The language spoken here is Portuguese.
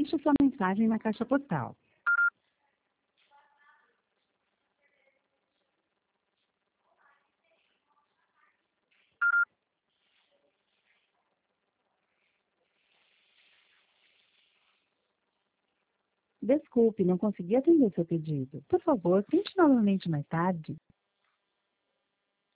deixe sua mensagem na caixa postal. Desculpe, não consegui atender seu pedido. Por favor, tente novamente mais tarde.